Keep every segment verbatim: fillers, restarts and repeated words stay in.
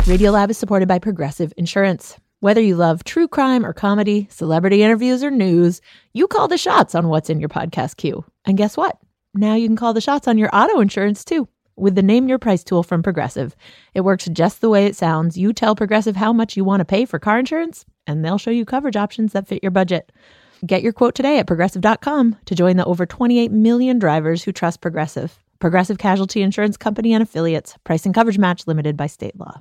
Radiolab is supported by Progressive Insurance. Whether you love true crime or comedy, celebrity interviews or news, you call the shots on what's in your podcast queue. And guess what? Now you can call the shots on your auto insurance too with the Name Your Price tool from Progressive. It works just the way it sounds. You tell Progressive how much you want to pay for car insurance, and they'll show you coverage options that fit your budget. Get your quote today at progressive dot com to join the over twenty-eight million drivers who trust Progressive. Progressive Casualty Insurance Company and Affiliates. Price and coverage match limited by state law.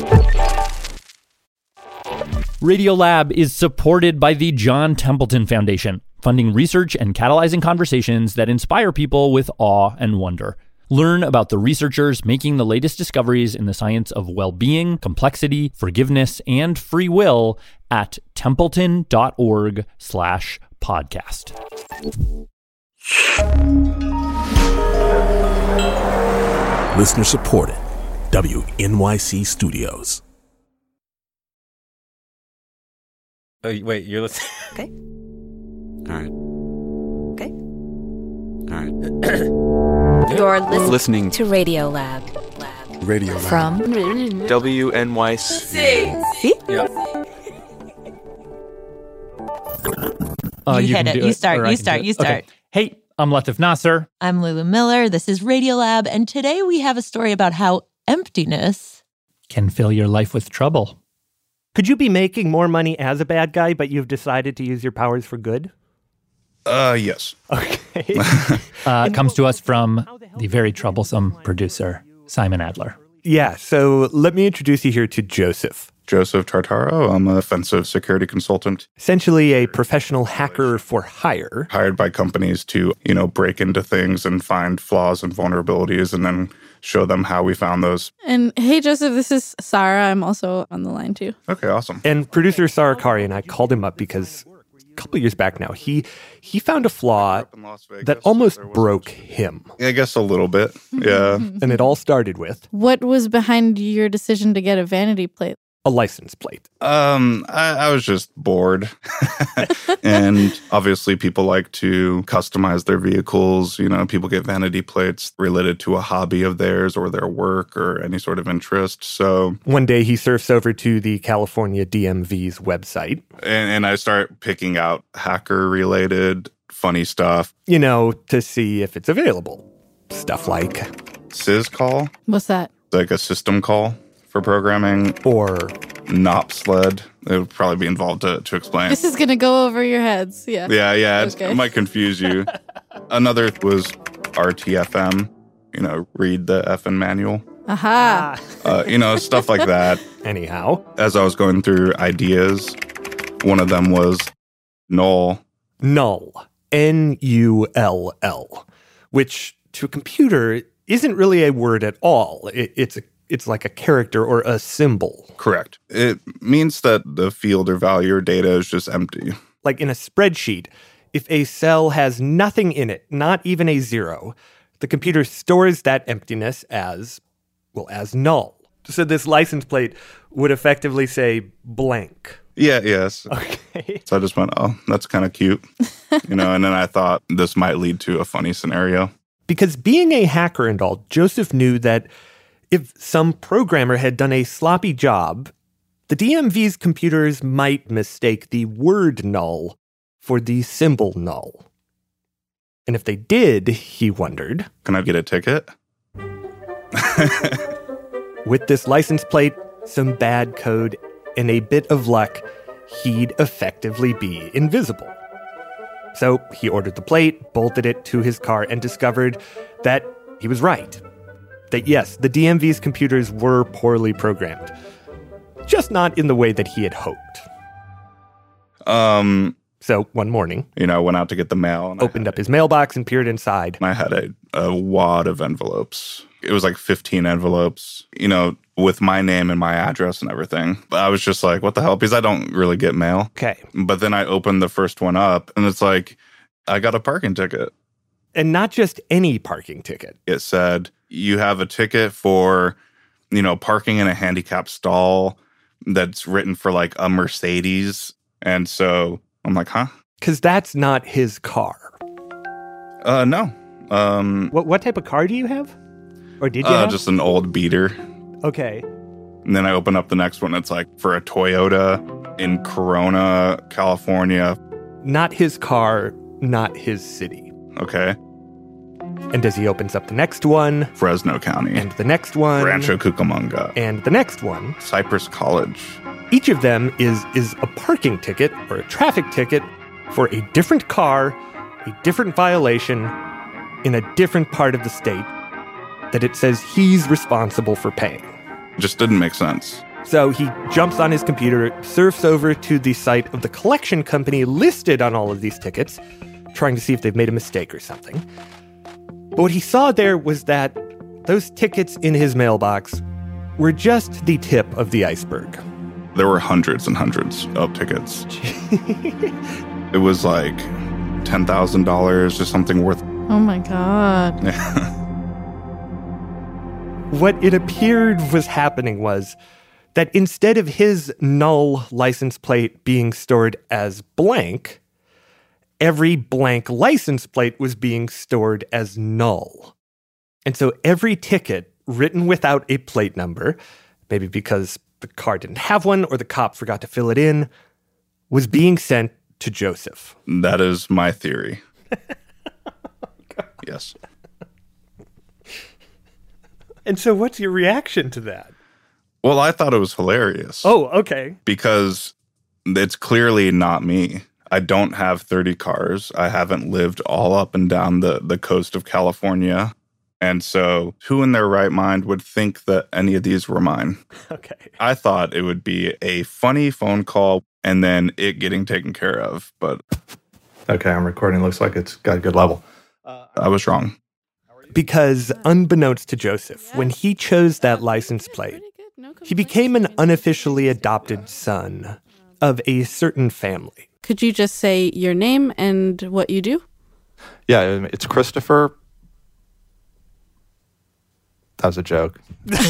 Radiolab is supported by the John Templeton Foundation, funding research and catalyzing conversations that inspire people with awe and wonder. Learn about the researchers making the latest discoveries in the science of well-being, complexity, forgiveness, and free will at templeton.org slash podcast. Listener supported. W N Y C Studios. Oh, wait, you're listening? Okay. All right. Okay. All right. You're listening, Listening to Radiolab. Lab. Radio Lab. From W N Y C. See? Yeah. Uh, You hit can it. do You start. or I You can start. do it. You start. Okay. Hey, I'm Latif Nasser. I'm Lulu Miller. This is Radiolab, and today we have a story about how emptiness Can fill your life with trouble. Could you be making more money as a bad guy, but you've decided to use your powers for good? Uh, yes. Okay. Uh, comes to us from the very troublesome producer, Simon Adler. Yeah, so let me introduce you here to Joseph. Joseph Tartaro. I'm an offensive security consultant Essentially a professional hacker for hire. hired by companies to, you know, break into things and find flaws and vulnerabilities and then show them how we found those. And hey, Joseph, this is Sarah. I'm also on the line too. Okay, awesome. And producer Sarah Kari and I called him up because a couple of years back now, he he found a flaw In Las Vegas, that almost there was- broke him. I guess a little bit. Yeah. And it all started with What was behind your decision to get a vanity plate? a license plate. Um, I, I was just bored. And obviously people like to customize their vehicles. You know, people get vanity plates related to a hobby of theirs or their work or any sort of interest. So, One day he surfs over to the California D M V's website, and, and I start picking out hacker-related funny stuff. you know, to see if it's available. Stuff like, Syscall, What's that? like a system call for programming. or Nopsled. It would probably be involved to, to explain. This is going to go over your heads. Yeah. Yeah, yeah. It's, Okay. It might confuse you. Another was R T F M, you know, read the effing manual. Aha. Uh, you know, stuff like that. anyhow, As I was going through ideas, one of them was null. null. N U L L, which to a computer isn't really a word at all. It, it's a, it's like a character or a symbol. Correct. It means that the field or value or data is just empty. Like in a spreadsheet, if a cell has nothing in it, not even a zero, the computer stores that emptiness as, well, as null. So this license plate would effectively say blank. Yeah, yes. Okay. So I just went, oh, that's kind of cute. You know, and then I thought this might lead to a funny scenario. Because being a hacker and all, Joseph knew that if some programmer had done a sloppy job, the D M V's computers might mistake the word null for the symbol null. And if they did, he wondered, Can I get a ticket? with this license plate, some bad code, and a bit of luck, he'd effectively be invisible. So he ordered the plate, bolted it to his car, and discovered that he was right. That yes, the D M V's computers were poorly programmed. Just not in the way that he had hoped. Um, So one morning, you know, I went out to get the mail and opened up his mailbox and peered inside. I had a, a wad of envelopes. It was like fifteen envelopes, you know, with my name and my address and everything. But I was just like, what the hell? Because I don't really get mail. Okay. But then I opened the first one up and it's like, I got a parking ticket. And not just any parking ticket. It said, you have a ticket for, you know, parking in a handicapped stall that's written for like a Mercedes. And so I'm like, huh? Because that's not his car. Uh, no. Um, What what type of car do you have? Or did you uh, have? just an old beater. Okay. And then I open up the next one. It's like for a Toyota in Corona, California. Not his car, not his city. Okay. And as he opens up the next one, Fresno County. and the next one, Rancho Cucamonga. and the next one, Cypress College. each of them is is a parking ticket or a traffic ticket for a different car, a different violation in a different part of the state that it says he's responsible for paying. Just didn't make sense. So he jumps on his computer, surfs over to the site of the collection company listed on all of these tickets, trying to see if they've made a mistake or something. But what he saw there was that those tickets in his mailbox were just the tip of the iceberg. There were hundreds and hundreds of tickets. It was like ten thousand dollars or something worth. Oh my God. What it appeared was happening was that instead of his null license plate being stored as blank, every blank license plate was being stored as null. And so every ticket written without a plate number, maybe because the car didn't have one or the cop forgot to fill it in, was being sent to Joseph. That is my theory. Yes. And so what's your reaction to that? Well, I thought it was hilarious. Oh, okay. Because it's clearly not me. I don't have thirty cars. I haven't lived all up and down the, the coast of California. And so who in their right mind would think that any of these were mine? Okay. I thought it would be a funny phone call and then it getting taken care of. But okay, I'm recording. Looks like it's got a good level. I was wrong. Because unbeknownst to Joseph, when he chose that license plate, he became an unofficially adopted son of a certain family. Could you just say your name and what you do? Yeah, it's Christopher. That was a joke.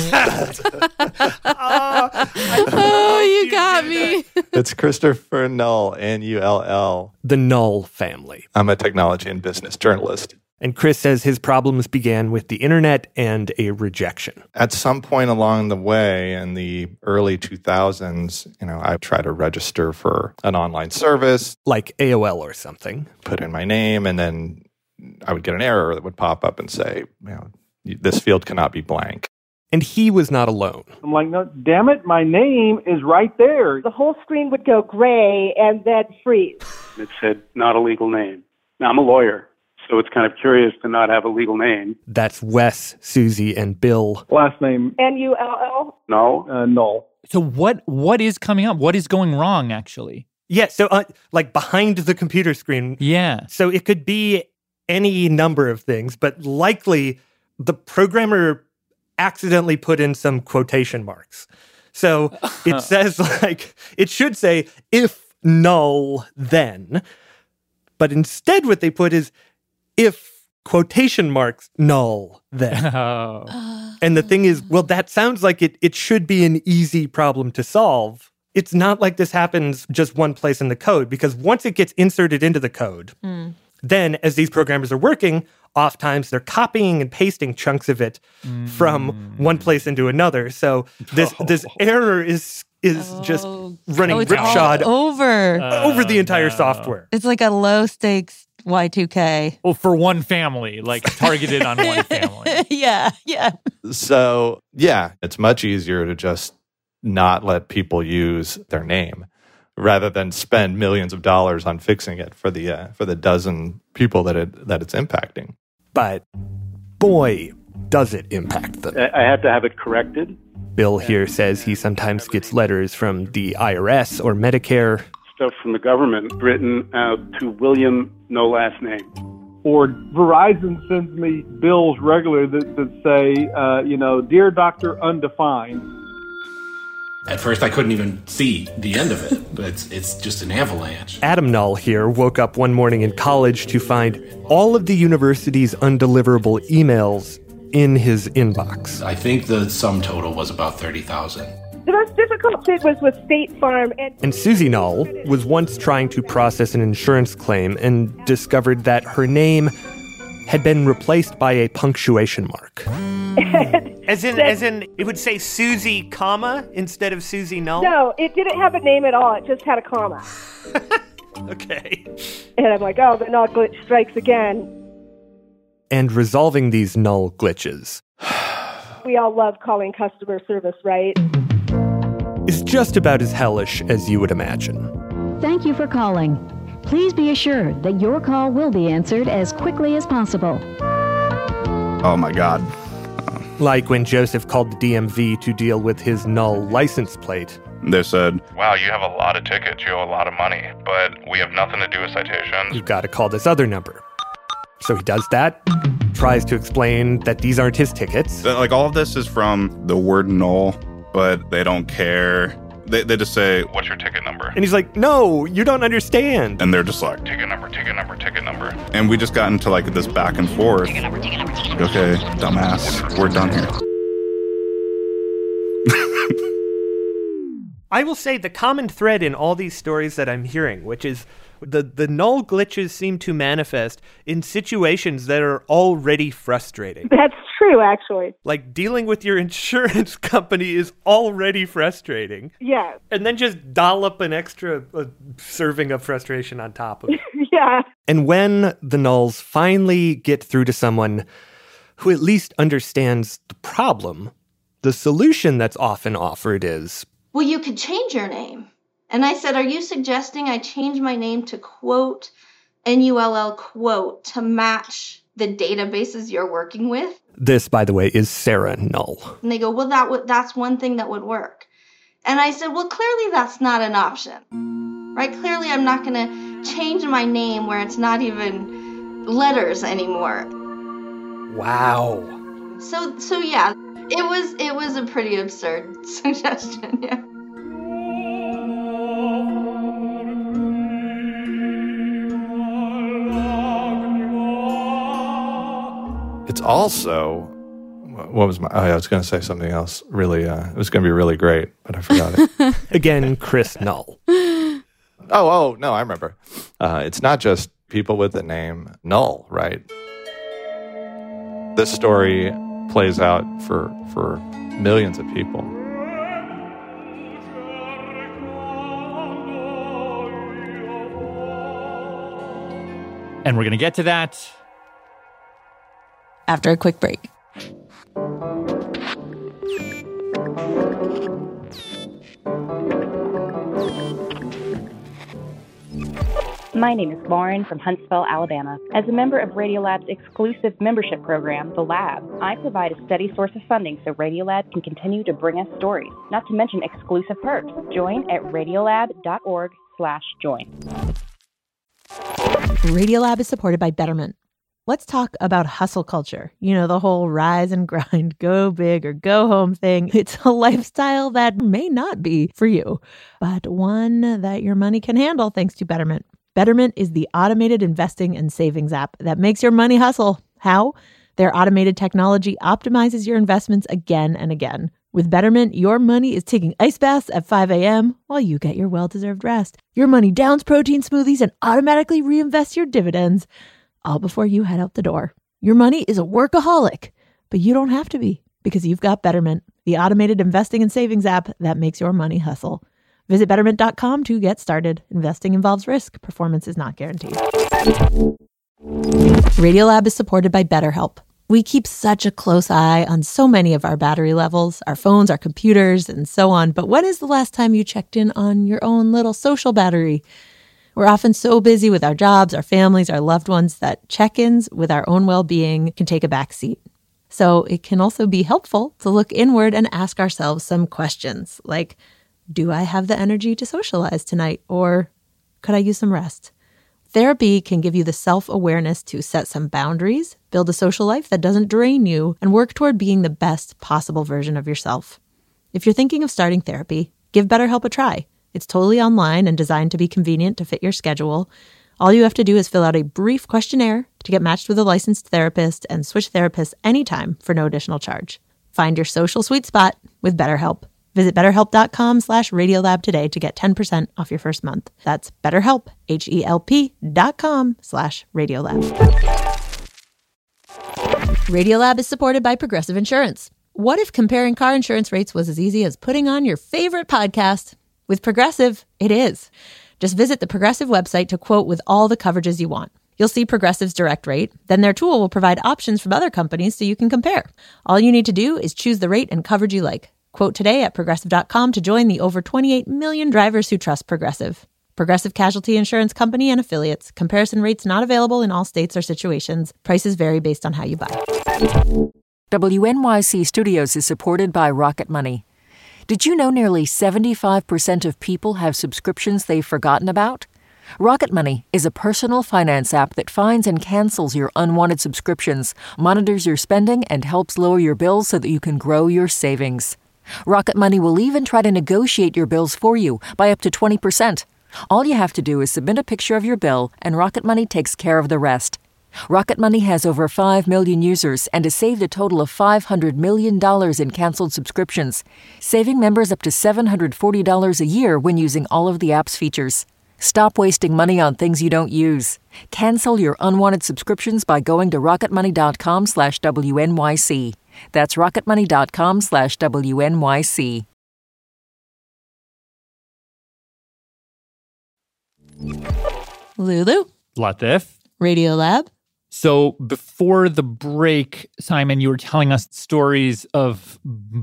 Oh, you got me. It's Christopher Null, N U L L. The Null family. I'm a technology and business journalist. And Chris says his problems began with the internet and a rejection. At some point along the way in the early two thousands, you know, I tried to register for an online service. Like A O L or something. Put in my name, and then I would get an error that would pop up and say, you know, this field cannot be blank. And he was not alone. I'm like, no, damn it, my name is right there. The whole screen would go gray and then freeze. It said, not a legal name. Now, I'm a lawyer, so it's kind of curious to not have a legal name. That's Wes, Susie, and Bill. Last name? N U L L? No, uh, Null. So what? what is coming up? What is going wrong, actually? Yeah, so uh, like behind the computer screen. Yeah. So it could be any number of things, but likely the programmer accidentally put in some quotation marks. So it says like, it should say, if null, then. But instead what they put is, if quotation marks null, then. Oh. And the thing is, well, that sounds like it, it should be an easy problem to solve. It's not like this happens just one place in the code, because once it gets inserted into the code, mm. then as these programmers are working, oftentimes they're copying and pasting chunks of it mm. from one place into another. So this oh. this error is is oh. just running oh, ripshod over uh, over the entire no. software. It's like a low stakes Y two K. Well, for one family, like targeted on one family. Yeah, yeah. So, yeah, it's much easier to just not let people use their name rather than spend millions of dollars on fixing it for the uh, for the dozen people that it that it's impacting. But boy, does it impact them. I had to have it corrected. Bill here says he sometimes gets letters from the I R S or Medicare. Stuff from the government written out to William, no last name. Or Verizon sends me bills regularly that, that say, uh, you know, Dear Doctor Undefined. At first, I couldn't even see the end of it, but it's, it's just an avalanche. Adam Null here woke up one morning in college to find all of the university's undeliverable emails in his inbox. I think the sum total was about thirty thousand. The most difficult thing was with State Farm. And, and Susie Null was once trying to process an insurance claim and discovered that her name had been replaced by a punctuation mark. As in, as in, it would say Susie, comma, instead of Susie Null? No, it didn't have a name at all. It just had a comma. Okay. And I'm like, oh, the null glitch strikes again. And resolving these null glitches We all love calling customer service, right? is just about as hellish as you would imagine. Thank you for calling. Please be assured that your call will be answered as quickly as possible. Oh my God. Like when Joseph called the D M V to deal with his null license plate. They said, wow, you have a lot of tickets, you owe a lot of money, but we have nothing to do with citations. You've got to call this other number. So he does that, tries to explain that these aren't his tickets. Like, all of this is from the word null, but they don't care. They, they just say, what's your ticket number? And he's like, no, you don't understand. And they're just like, ticket number, ticket number, ticket number. And we just got into like this back and forth. Ticket number, ticket number, ticket number. Okay, dumbass, we're done here. I will say the common thread in all these stories that I'm hearing, which is the, the null glitches seem to manifest in situations that are already frustrating. That's true, actually. Like dealing with your insurance company is already frustrating. Yeah. And then just dollop an extra uh, serving of frustration on top of it. Yeah. And when the nulls finally get through to someone who at least understands the problem, the solution that's often offered is, well, you could change your name. And I said, are you suggesting I change my name to quote, N U L L quote, to match the databases you're working with? This, by the way, is Sarah Null. And they go, well, that w- that's one thing that would work. And I said, well, clearly that's not an option, right? Clearly I'm not going to change my name where it's not even letters anymore. Wow. So, so yeah, it was, it was a pretty absurd suggestion, yeah. It's also, what was my, oh, I was going to say something else really, uh, it was going to be really great, but I forgot it. Again, Chris Null. Oh, oh, no, I remember. Uh, it's not just people with the name Null, right? This story plays out for, for millions of people. And we're going to get to that after a quick break. My name is Lauren from Huntsville, Alabama. As a member of Radiolab's exclusive membership program, The Lab, I provide a steady source of funding so Radiolab can continue to bring us stories, not to mention exclusive perks. Join at radiolab.org slash join. Radiolab is supported by Betterment. Let's talk about hustle culture. You know, the whole rise and grind, go big or go home thing. It's a lifestyle that may not be for you, but one that your money can handle thanks to Betterment. Betterment is the automated investing and savings app that makes your money hustle. How? Their automated technology optimizes your investments again and again. With Betterment, your money is taking ice baths at five a.m. while you get your well-deserved rest. Your money downs protein smoothies and automatically reinvests your dividends, all before you head out the door. Your money is a workaholic, but you don't have to be because you've got Betterment, the automated investing and savings app that makes your money hustle. Visit betterment dot com to get started. Investing involves risk. Performance is not guaranteed. Radiolab is supported by BetterHelp. We keep such a close eye on so many of our battery levels, our phones, our computers, and so on. But when is the last time you checked in on your own little social battery? We're often so busy with our jobs, our families, our loved ones that check-ins with our own well-being can take a back seat. So it can also be helpful to look inward and ask ourselves some questions like, do I have the energy to socialize tonight? Or could I use some rest? Therapy can give you the self-awareness to set some boundaries, build a social life that doesn't drain you, and work toward being the best possible version of yourself. If you're thinking of starting therapy, give BetterHelp a try. It's totally online and designed to be convenient to fit your schedule. All you have to do is fill out a brief questionnaire to get matched with a licensed therapist and switch therapists anytime for no additional charge. Find your social sweet spot with BetterHelp. Visit betterhelp.com slash Radiolab today to get ten percent off your first month. That's BetterHelp, H-E-L-P dot com slash Radiolab. Radiolab is supported by Progressive Insurance. What if comparing car insurance rates was as easy as putting on your favorite podcast? With Progressive, it is. Just visit the Progressive website to quote with all the coverages you want. You'll see Progressive's direct rate. Then their tool will provide options from other companies so you can compare. All you need to do is choose the rate and coverage you like. Quote today at progressive dot com to join the over twenty-eight million drivers who trust Progressive. Progressive Casualty Insurance Company and Affiliates. Comparison rates not available in all states or situations. Prices vary based on how you buy. W N Y C Studios is supported by Rocket Money. Did you know nearly seventy-five percent of people have subscriptions they've forgotten about? Rocket Money is a personal finance app that finds and cancels your unwanted subscriptions, monitors your spending, and helps lower your bills so that you can grow your savings. Rocket Money will even try to negotiate your bills for you by up to twenty percent. All you have to do is submit a picture of your bill, and Rocket Money takes care of the rest. Rocket Money has over five million users and has saved a total of five hundred million dollars in canceled subscriptions, saving members up to seven hundred forty dollars a year when using all of the app's features. Stop wasting money on things you don't use. Cancel your unwanted subscriptions by going to rocketmoney.com slash WNYC. That's rocketmoney.com slash WNYC. Lulu. Latif. Radiolab. So before the break, Simon, you were telling us stories of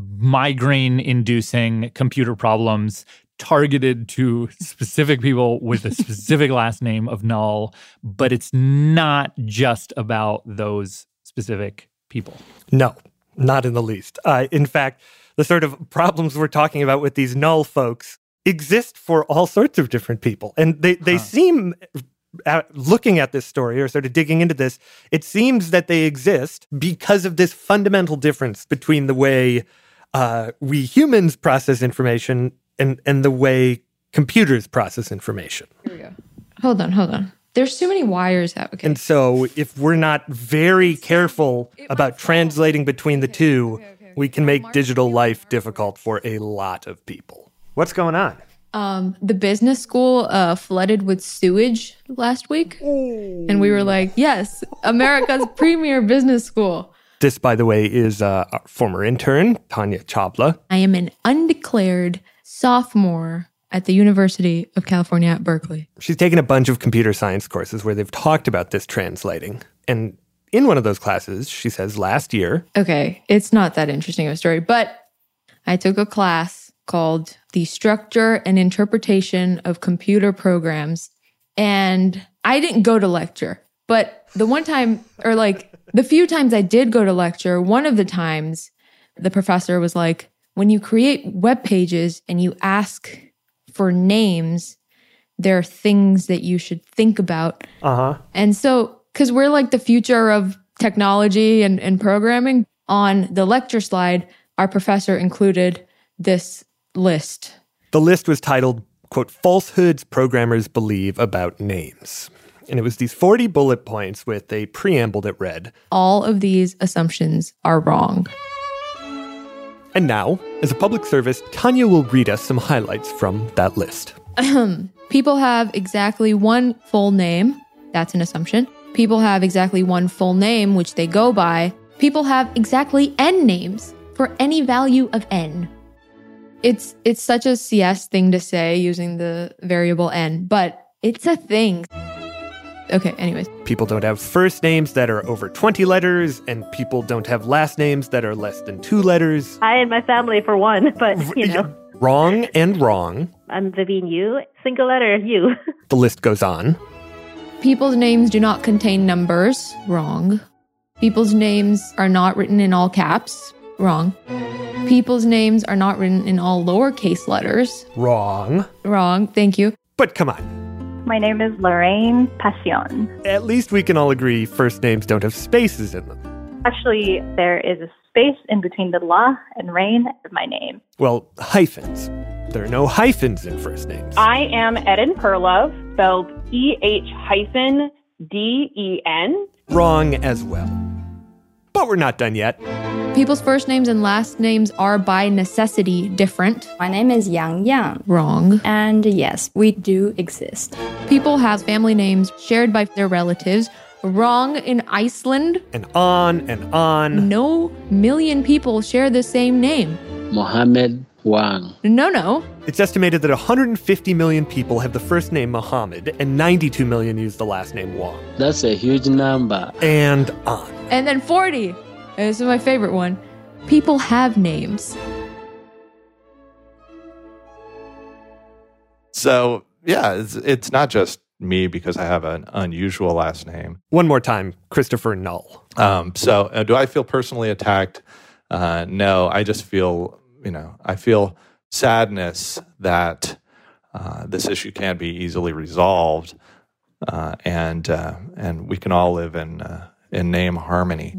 migraine-inducing computer problems targeted to specific people with a specific last name of Null, but it's not just about those specific people. No, not in the least. Uh, in fact, the sort of problems we're talking about with these Null folks exist for all sorts of different people. And they, they huh. seem, uh, looking at this story or sort of digging into this, it seems that they exist because of this fundamental difference between the way uh, we humans process information and, and the way computers process information. Here we go. Hold on, hold on. There's too many wires out. Okay. And so if we're not very careful about translating between the two, okay, okay, okay. we can make digital life difficult for a lot of people. What's going on? Um, the business school uh, flooded with sewage last week. Ooh. And we were like, yes, America's premier business school. This, by the way, is uh, our former intern, Tanya Chawla. I am an undeclared sophomore at the University of California at Berkeley. She's taken a bunch of computer science courses where they've talked about this translating. And in one of those classes, she says last year... Okay, it's not that interesting of a story, but I took a class called The Structure and Interpretation of Computer Programs. And I didn't go to lecture, but the one time, or like the few times I did go to lecture, one of the times the professor was like, when you create web pages and you ask for names, there are things that you should think about. Uh-huh. And so, because we're like the future of technology and, and programming, on the lecture slide, our professor included this list. The list was titled, quote, Falsehoods Programmers Believe About Names. And it was these forty bullet points with a preamble that read, all of these assumptions are wrong. And now, as a public service, Tanya will read us some highlights from that list. People have exactly one full name. That's an assumption. People have exactly one full name, which they go by. People have exactly n names for any value of n. It's it's such a C S thing to say using the variable n, but it's a thing. Okay, anyways. People don't have first names that are over twenty letters, and people don't have last names that are less than two letters. I and my family, for one, but, you know. Wrong and wrong. I'm Vivian Yu, single letter U. The list goes on. People's names do not contain numbers. Wrong. People's names are not written in all caps. Wrong. People's names are not written in all lowercase letters. Wrong. Wrong, thank you. But come on. My name is Lorraine Passion. At least we can all agree first names don't have spaces in them. Actually, there is a space in between the la and rain of my name. Well, hyphens. There are no hyphens in first names. I am Eden Perlov, spelled E H hyphen D E N. Wrong as well. But we're not done yet. People's first names and last names are by necessity different. My name is Yang Yang. Wrong. And yes, we do exist. People have family names shared by their relatives. wrong in Iceland. And on and on. No million people share the same name. Mohammed Wang. No, no. It's estimated that one hundred fifty million people have the first name Mohammed and ninety-two million use the last name Wang. That's a huge number. And on. And then forty. This is my favorite one. People have names. So, yeah, it's, it's not just me because I have an unusual last name. One more time, Christopher Null. Um, so uh, do I feel personally attacked? Uh, no, I just feel, you know, I feel sadness that uh, this issue can't be easily resolved, uh, and uh, and we can all live in uh, in name harmony.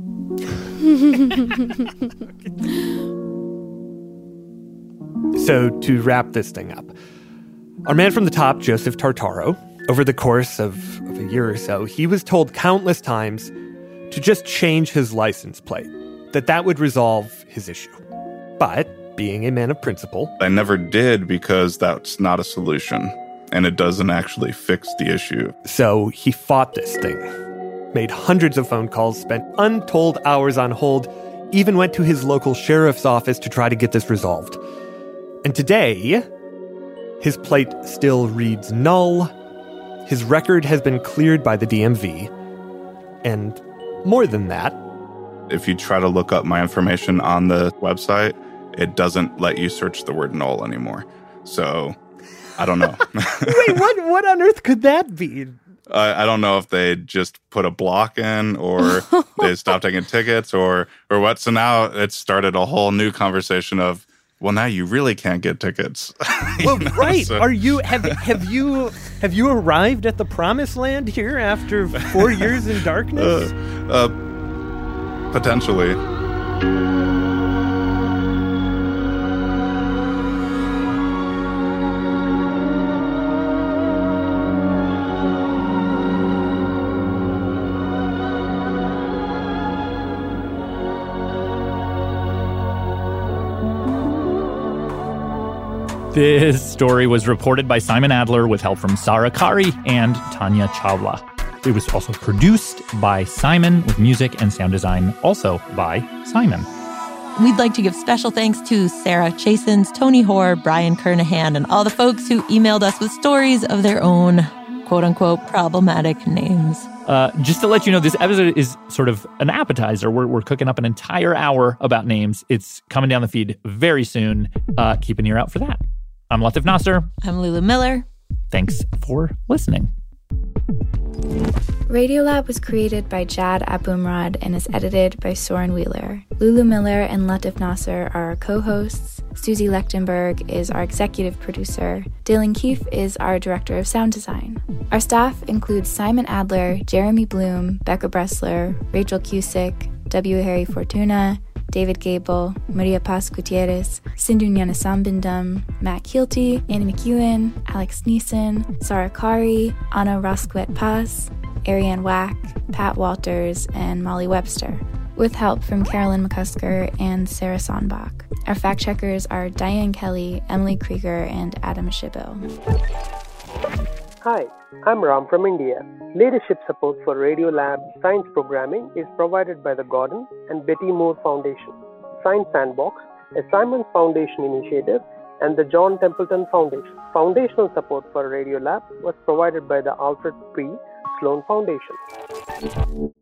So to wrap this thing up, our man from the top, Joseph Tartaro, over the course of, of a year or so, he was told countless times to just change his license plate, that that would resolve his issue. But being a man of principle, I never did because that's not a solution, and it doesn't actually fix the issue. So he fought this thing, made hundreds of phone calls, spent untold hours on hold, even went to his local sheriff's office to try to get this resolved. And today, his plate still reads null. His record has been cleared by the D M V. And more than that, if you try to look up my information on the website, it doesn't let you search the word null anymore. So, I don't know. Wait, what what on earth could that be? I, I don't know if they just put a block in or they stopped taking tickets or or what. So now it's started a whole new conversation of, well, now you really can't get tickets. Well, know, right. so. Are you have have you have you arrived at the promised land here after four years in darkness? Uh, uh, potentially. This story was reported by Simon Adler with help from Sarah Kari and Tanya Chawla. It was also produced by Simon with music and sound design also by Simon. We'd like to give special thanks to Sarah Chasins, Tony Hoare, Brian Kernahan, and all the folks who emailed us with stories of their own quote-unquote problematic names. Uh, just to let you know, this episode is sort of an appetizer. We're, we're cooking up an entire hour about names. It's coming down the feed very soon. Uh, keep an ear out for that. I'm Latif Nasser. I'm Lulu Miller. Thanks for listening. Radiolab was created by Jad Abumrad and is edited by Soren Wheeler. Lulu Miller and Latif Nasser are our co-hosts. Susie Lechtenberg is our executive producer. Dylan Keefe is our director of sound design. Our staff includes Simon Adler, Jeremy Bloom, Becca Bressler, Rachel Cusick, W. Harry Fortuna, David Gable, Maria Paz Gutierrez, Sindhu Nyanasambindam, Matt Keelty, Annie McEwen, Alex Neeson, Sarah Kari, Anna Rosquet Paz, Ariane Wack, Pat Walters, and Molly Webster, with help from Carolyn McCusker and Sarah Sonbach. Our fact checkers are Diane Kelly, Emily Krieger, and Adam Shibo. Hi, I'm Ram from India. Leadership support for Radiolab science programming is provided by the Gordon and Betty Moore Foundation, Science Sandbox, a Simons Foundation initiative, and the John Templeton Foundation. Foundational support for Radiolab was provided by the Alfred P. Sloan Foundation.